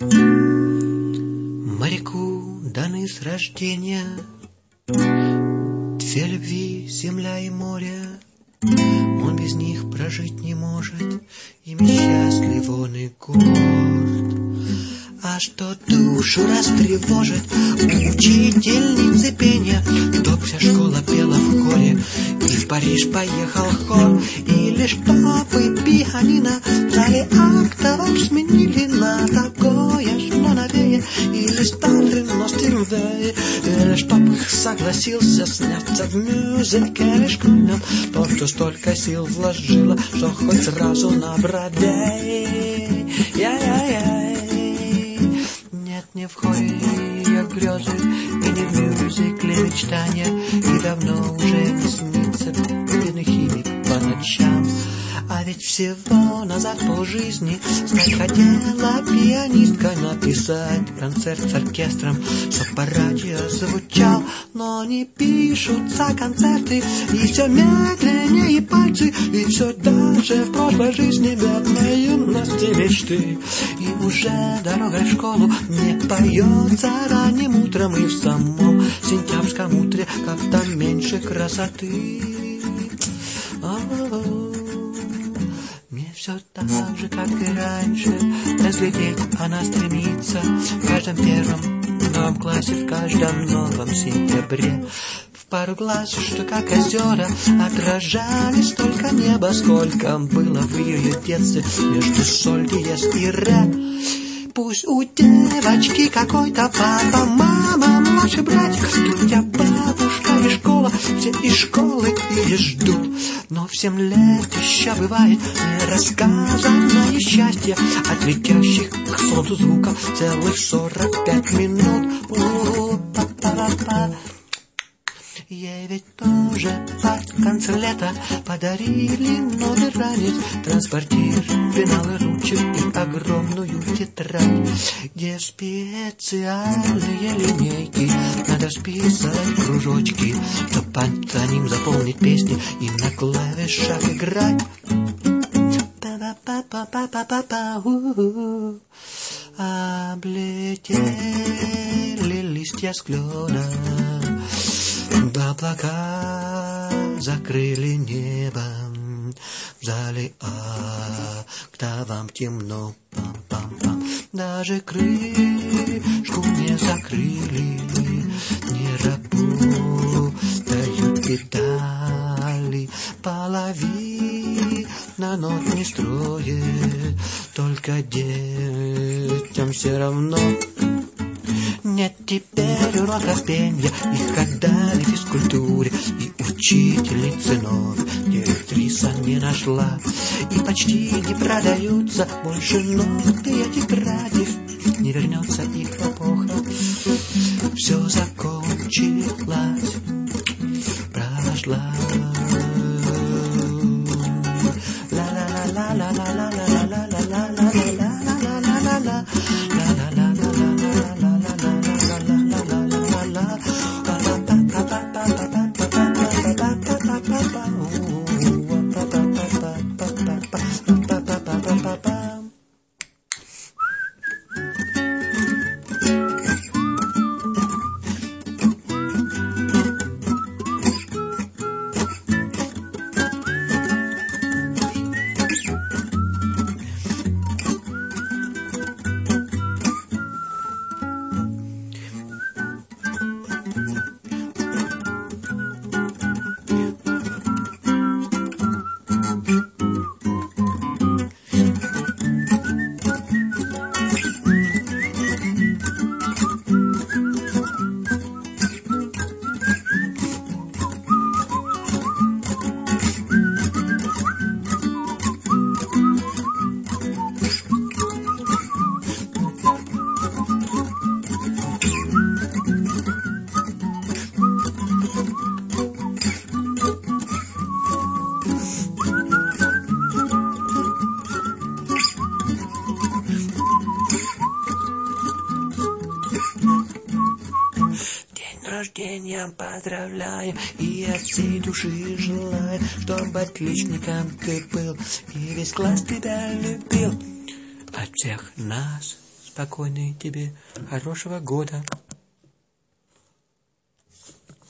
Моряку даны с рождения две любви, земля и море. Он без них прожить не может, ими счастлив он и горд. А что душу растревожит, учительницы пения, чтоб вся школа пела в хоре, и в Париж поехал хор, или чтобы пианино в зале актовом сменили на такое, что новее, или старый, но стильнее, или чтоб их согласился сняться в мюзикле школьном тот, кто столько сил вложила, что хоть сразу на Бродвей. Нет, не в хоре ее грезы, и не в мюзикле мечтания, и давно уже не снится бедный химик по ночам. А ведь всего назад полжизни стать хотела пианисткой, написать концерт с оркестром, чтоб по радио звучал. Но не пишутся концерты, и все медленнее пальцы, и все дальше в прошлой жизни бедной юности мечты. И уже дорогой в школу не поется ранним утром, и в самом сентябрьском утре как-то меньше красоты. Мне все так же, как и раньше, разглядеть она стремится в каждом первом новом классе, в каждом новом сентябре. В пару глаз, что как озера отражали столько неба, сколько было в ее детстве между соль, диез и ре. Пусть у девочки какой-то папа, мама, младший братик, тетя, бабушка и школа, все из школы ее ждут. Но в 7 лет еще бывает нерассказанное счастье от летящих к солнцу звуков целых 45 минут. Па-па-па-па. Ей ведь тоже в конце лета подарили новый ранец, транспортир, пеналы ручек и огромную тетрадь, где специальные линейки, надо списать кружочки, чтоб по ним заполнить песни и на клавишах играть. Облетели листья с клена, облака закрыли небо, в зале октавам темно, пам-пам-пам. Даже крышку не закрыли, не работают педали, половина нот не строит, только детям все равно. Нет теперь уроков пенья, их отдали физкультуре, и учительницы новой директриса не нашла, и почти не продаются больше ноты и тетради, не вернется их эпоха, все закончилось, прошла. Ла-ла-ла-ла-ла-ла-ла-ла-ла-ла-ла-ла-ла-ла-ла-ла-ла-ла. Рождением поздравляем и от всей души желаем, чтобы отличником ты был и весь класс тебя любил. От всех нас с спокойной тебе хорошего года.